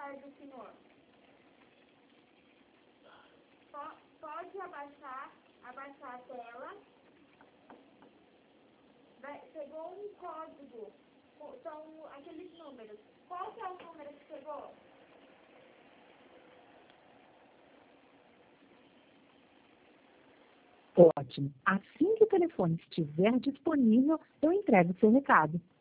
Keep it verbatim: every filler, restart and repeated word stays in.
celular do senhor. Po- Pode abaixar, abaixar a tela. Vai, pegou um código. São aqueles números. Qual que é o número que chegou? Ótimo. Assim que o telefone estiver disponível, eu entrego o seu recado.